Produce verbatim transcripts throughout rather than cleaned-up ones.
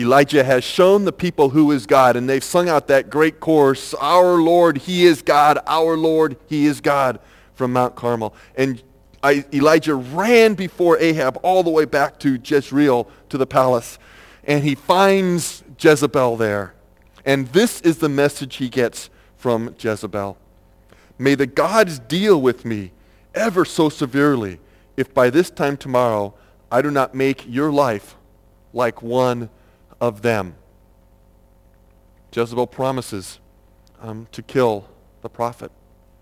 Elijah has shown the people who is God, and they've sung out that great chorus, "Our Lord, He is God, our Lord, He is God," from Mount Carmel. And I, Elijah ran before Ahab all the way back to Jezreel, to the palace, and he finds Jezebel there. And this is the message he gets from Jezebel. "May the gods deal with me ever so severely if by this time tomorrow I do not make your life like one of them." Jezebel promises um, to kill the prophet.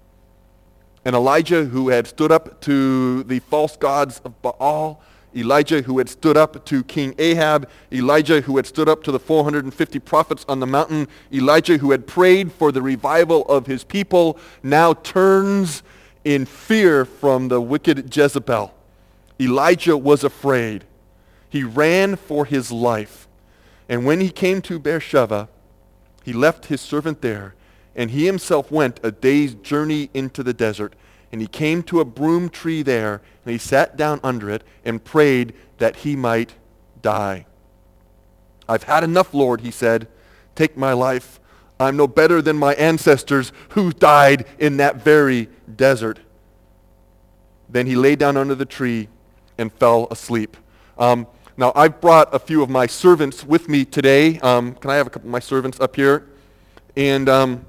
And Elijah, who had stood up to the false gods of Baal, Elijah, who had stood up to King Ahab, Elijah, who had stood up to the four hundred fifty prophets on the mountain, Elijah, who had prayed for the revival of his people, now turns in fear from the wicked Jezebel. Elijah was afraid. He ran for his life. And when he came to Beersheba, he left his servant there, and he himself went a day's journey into the desert. And he came to a broom tree there, and he sat down under it and prayed that he might die. "I've had enough, Lord," he said. "Take my life. I'm no better than my ancestors who died in that very desert." Then he lay down under the tree and fell asleep. Um, now, I've brought a few of my servants with me today. Um, can I have a couple of my servants up here? And um,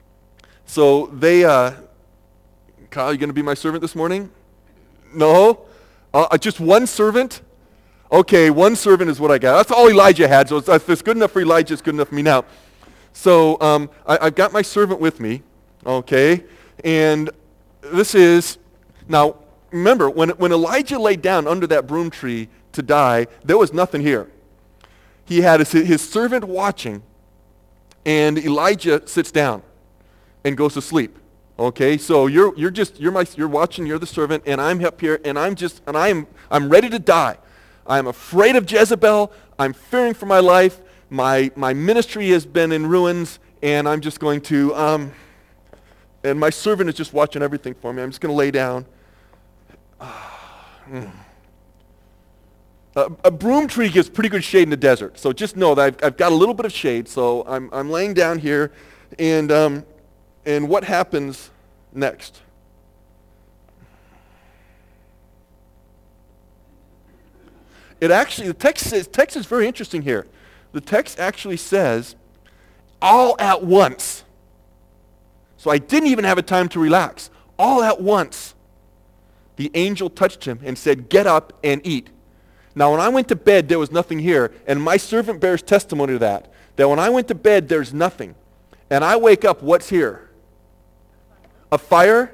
so they, uh, Kyle, you going to be my servant this morning? No? Uh, just one servant? Okay, one servant is what I got. That's all Elijah had, so it's, if it's good enough for Elijah, it's good enough for me now. So um, I, I've got my servant with me, okay? And this is, now, remember, when, when Elijah laid down under that broom tree to die, there was nothing here. He had his, his servant watching, and Elijah sits down and goes to sleep. Okay, so you're you're just you're my you're watching, you're the servant, and I'm up here, and I'm just and I'm I'm ready to die. I'm afraid of Jezebel. I'm fearing for my life. My my ministry has been in ruins, and I'm just going to um. And my servant is just watching everything for me. I'm just going to lay down. A, a broom tree gives pretty good shade in the desert, so just know that I've, I've got a little bit of shade. So I'm I'm laying down here, and um, and what happens next? It actually, the text says, text is very interesting here. The text actually says, all at once. So I didn't even have a time to relax. All at once, the angel touched him and said, "Get up and eat." Now, when I went to bed, there was nothing here, and my servant bears testimony to that, that when I went to bed, there's nothing. And I wake up, what's here? A fire,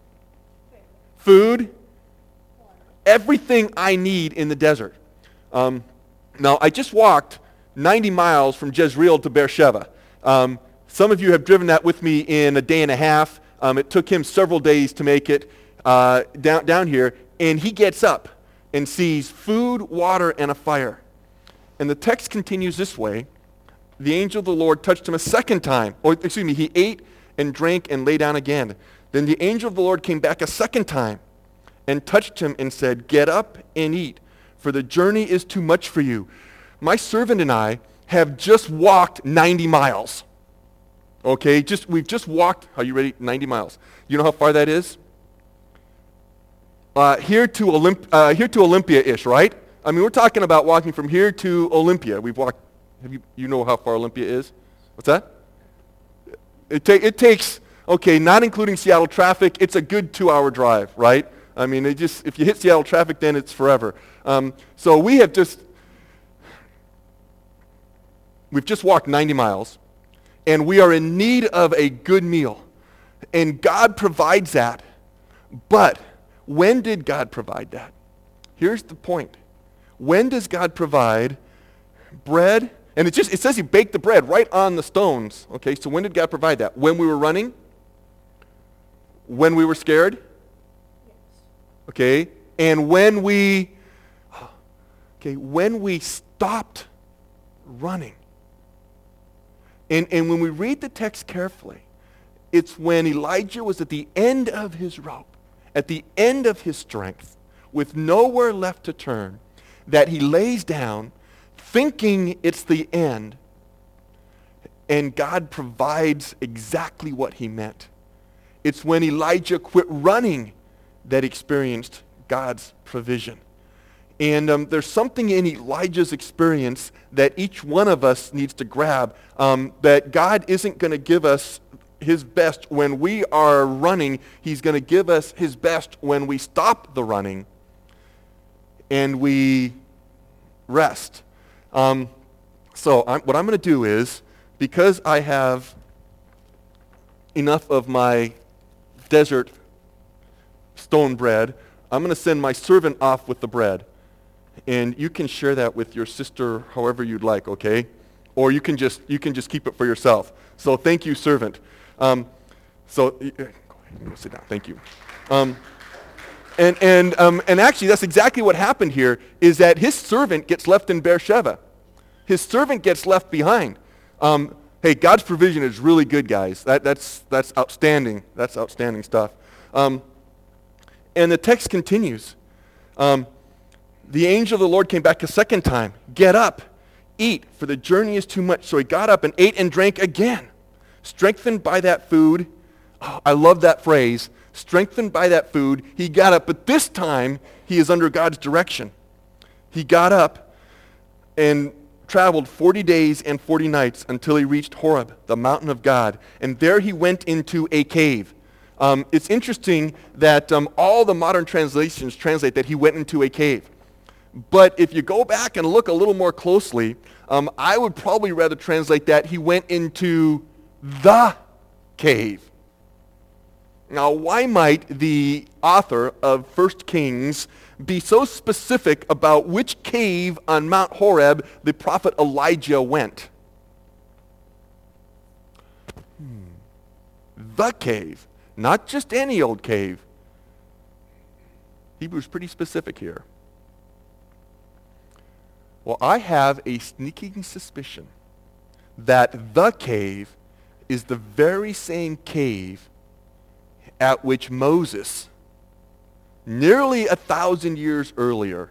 food, everything I need in the desert. Um, now, I just walked ninety miles from Jezreel to Beersheba. Um, some of you have driven that with me in a day and a half. Um, it took him several days to make it uh, down, down here, and he gets up and sees food, water, and a fire. And the text continues this way. The angel of the Lord touched him a second time. Or, excuse me, he ate and drank and lay down again. Then the angel of the Lord came back a second time and touched him and said, "Get up and eat, for the journey is too much for you." My servant and I have just walked ninety miles. Okay, just we've just walked, are you ready? ninety miles. You know how far that is? Uh, here to Olymp- uh, here to Olympia-ish, right? I mean, we're talking about walking from here to Olympia. We've walked, have you, you know how far Olympia is? What's that? It, ta- it takes, okay, not including Seattle traffic, it's a good two-hour drive, right? I mean, it just if you hit Seattle traffic, then it's forever. Um, so we have just, we've just walked ninety miles, and we are in need of a good meal. And God provides that. But when did God provide that? Here's the point. When does God provide bread? And it just it says he baked the bread right on the stones. Okay, so when did God provide that? When we were running? When we were scared? Okay, and when we okay, when we stopped running. And and when we read the text carefully, it's when Elijah was at the end of his rope, at the end of his strength, with nowhere left to turn, that he lays down, thinking it's the end, and God provides exactly what he meant. It's when Elijah quit running that he experienced God's provision. And um, there's something in Elijah's experience that each one of us needs to grab, um, that God isn't going to give us his best when we are running. He's going to give us his best when we stop the running and we rest. Um, so I'm, what I'm going to do is, because I have enough of my desert stone bread, I'm going to send my servant off with the bread. And you can share that with your sister however you'd like, okay? Or you can just you can just keep it for yourself. So thank you, servant. Um, so go ahead, go sit down. Thank you. Um, and and um, and actually, that's exactly what happened here. Is that his servant gets left in Beersheba. His servant gets left behind. Um, hey, God's provision is really good, guys. That that's that's outstanding. That's outstanding stuff. Um, and the text continues. Um, The angel of the Lord came back a second time. Get up, eat, for the journey is too much. So he got up and ate and drank again. Strengthened by that food, oh, I love that phrase, strengthened by that food, he got up, but this time he is under God's direction. He got up and traveled forty days and forty nights until he reached Horeb, the mountain of God. And there he went into a cave. Um, it's interesting that um, all the modern translations translate that he went into a cave. But if you go back and look a little more closely, um, I would probably rather translate that he went into the cave. Now, why might the author of First Kings be so specific about which cave on Mount Horeb the prophet Elijah went? Hmm. The cave, not just any old cave. Hebrews pretty specific here. Well, I have a sneaking suspicion that the cave is the very same cave at which Moses, nearly a thousand years earlier,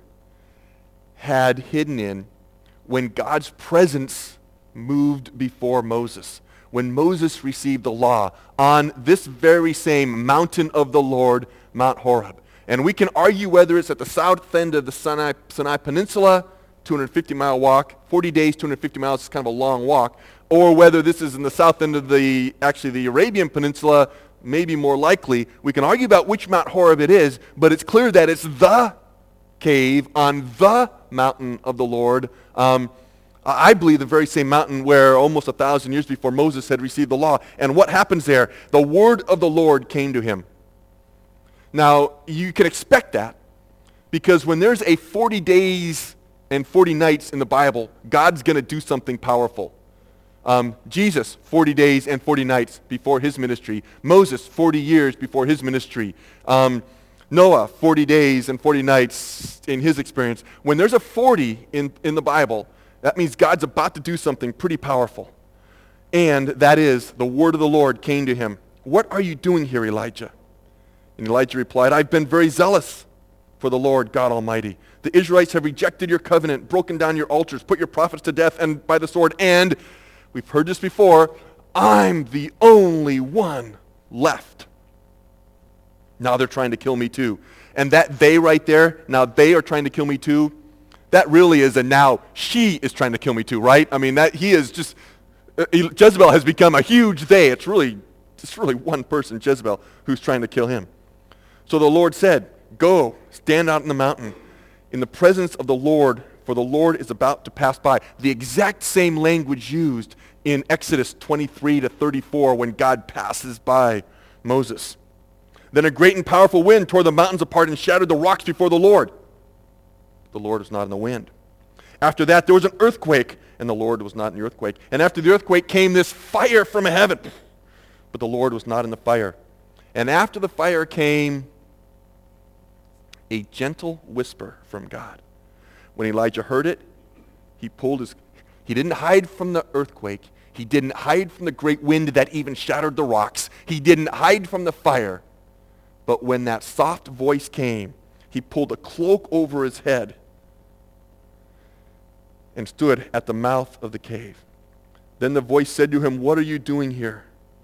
had hidden in when God's presence moved before Moses. When Moses received the law on this very same mountain of the Lord, Mount Horeb. And we can argue whether it's at the south end of the Sinai, Sinai Peninsula, two hundred fifty mile walk, forty days, two hundred fifty miles is kind of a long walk, or whether this is in the south end of the, actually the Arabian Peninsula, maybe more likely. We can argue about which Mount Horeb it is, but it's clear that it's the cave on the mountain of the Lord. Um, I believe the very same mountain where almost a thousand years before Moses had received the law. And what happens there? The word of the Lord came to him. Now, you can expect that, because when there's a forty days and forty nights in the Bible, God's going to do something powerful. Um, Jesus, forty days and forty nights before his ministry. Moses, forty years before his ministry. Um, Noah, forty days and forty nights in his experience. When there's a forty in, in the Bible, that means God's about to do something pretty powerful. And that is, the word of the Lord came to him. What are you doing here, Elijah? And Elijah replied, I've been very zealous for the Lord God Almighty. The Israelites have rejected your covenant, broken down your altars, put your prophets to death and by the sword, and, we've heard this before, I'm the only one left. Now they're trying to kill me too. And that they right there, now they are trying to kill me too, that really is a now she is trying to kill me too, right? I mean, that he is just, uh, Jezebel has become a huge they. It's really, it's really one person, Jezebel, who's trying to kill him. So the Lord said, go, stand out in the mountain in the presence of the Lord, for the Lord is about to pass by. The exact same language used in Exodus twenty-three to thirty-four when God passes by Moses. Then a great and powerful wind tore the mountains apart and shattered the rocks before the Lord. The Lord was not in the wind. After that, there was an earthquake, and the Lord was not in the earthquake. And after the earthquake came this fire from heaven, but the Lord was not in the fire. And after the fire came a gentle whisper from God. When Elijah heard it, he pulled his, he didn't hide from the earthquake. He didn't hide from the great wind that even shattered the rocks. He didn't hide from the fire. But when that soft voice came, he pulled a cloak over his head. and stood at the mouth of the cave. Then the voice said to him, "What are you doing here?"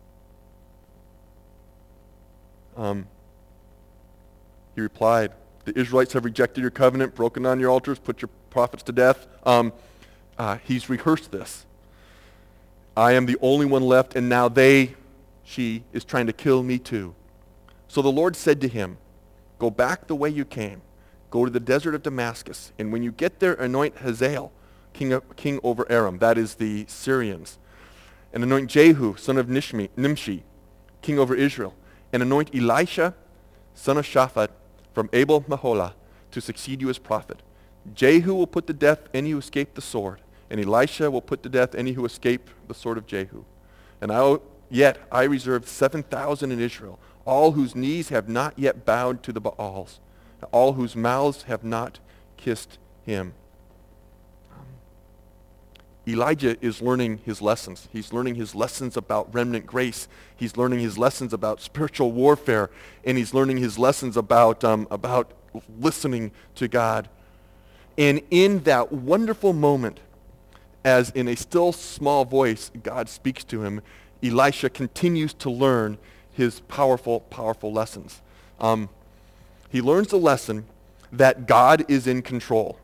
Um, he replied, "The Israelites have rejected your covenant, broken down your altars, put your prophets to death." Um, uh, he's rehearsed this. I am the only one left, and now they, she, is trying to kill me too. So the Lord said to him, "Go back the way you came. Go to the desert of Damascus, and when you get there, anoint Hazael, king, of, king over Aram," that is the Syrians, "and anoint Jehu, son of Nishmi, Nimshi, king over Israel, and anoint Elisha, son of Shaphat, from Abel Maholah, to succeed you as prophet. Jehu will put to death any who escape the sword, and Elisha will put to death any who escape the sword of Jehu. And I, yet I reserved seven thousand in Israel, all whose knees have not yet bowed to the Baals, all whose mouths have not kissed him." Um, Elijah is learning his lessons. He's learning his lessons about remnant grace. He's learning his lessons about spiritual warfare, and he's learning his lessons about, um, about listening to God. And in that wonderful moment, as in a still small voice, God speaks to him, Elisha continues to learn his powerful, powerful lessons. Um, he learns the lesson that God is in control.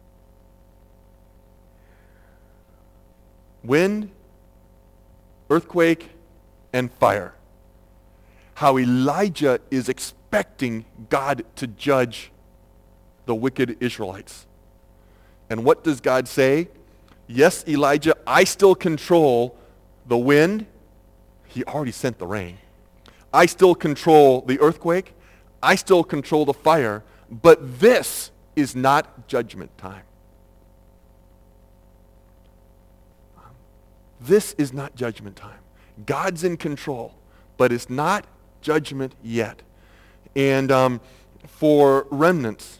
Wind, earthquake, and fire. How Elijah is expecting God to judge the wicked Israelites. And what does God say? "Yes, Elijah, I still control the wind." He already sent the rain. "I still control the earthquake. I still control the fire. But this is not judgment time." This is not judgment time. God's in control, but it's not judgment yet. And um, for remnants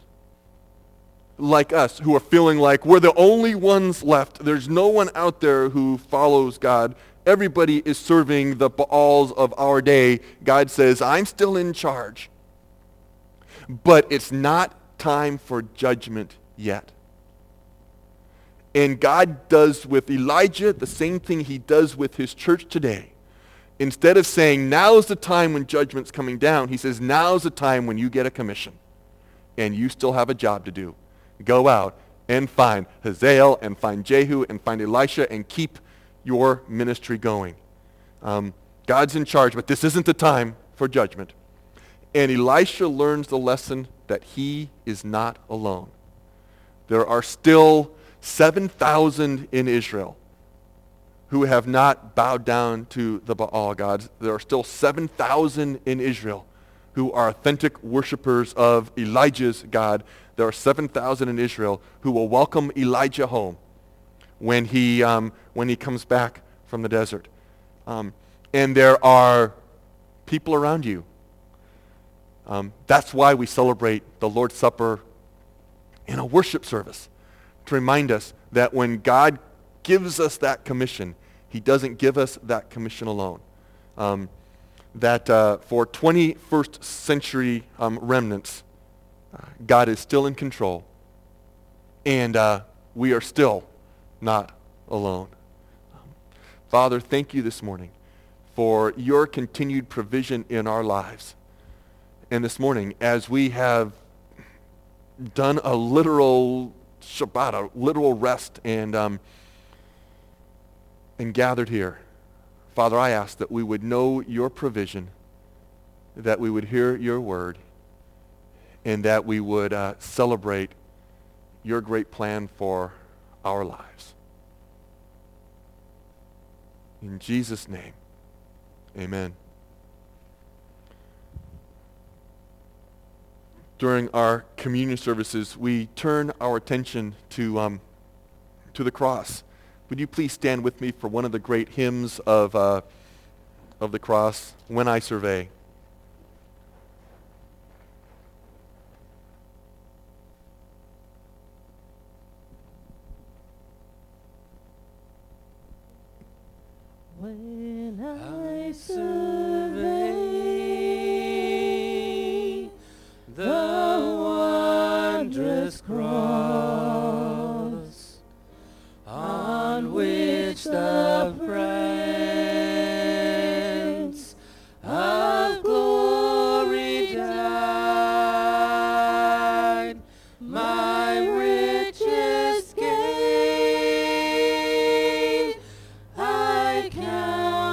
like us who are feeling like we're the only ones left, there's no one out there who follows God, everybody is serving the Baals of our day, God says, "I'm still in charge. But it's not time for judgment yet." And God does with Elijah the same thing he does with his church today. Instead of saying, "Now's the time when judgment's coming down," he says, "Now's the time when you get a commission and you still have a job to do. Go out and find Hazael and find Jehu and find Elisha and keep your ministry going." Um, God's in charge, but this isn't the time for judgment. And Elisha learns the lesson that he is not alone. There are still seven thousand in Israel who have not bowed down to the Baal gods. There are still seven thousand in Israel who are authentic worshipers of Elijah's God. There are seven thousand in Israel who will welcome Elijah home when he, um, when he comes back from the desert. Um, and there are people around you. Um, that's why we celebrate the Lord's Supper in a worship service, to remind us that when God gives us that commission, he doesn't give us that commission alone. Um, that uh, for twenty-first century um, remnants, uh, God is still in control, and uh, we are still not alone. Um, Father, thank you this morning for your continued provision in our lives. And this morning, as we have done a literal Shabbat, a literal rest, and um, and gathered here, Father, I ask that we would know your provision, that we would hear your word, and that we would uh, celebrate your great plan for our lives. In Jesus' name, amen. During our communion services, we turn our attention to, um, to the cross. Would you please stand with me for one of the great hymns of, uh, of the cross, "When I Survey." When I survey the wondrous cross, midst of praise.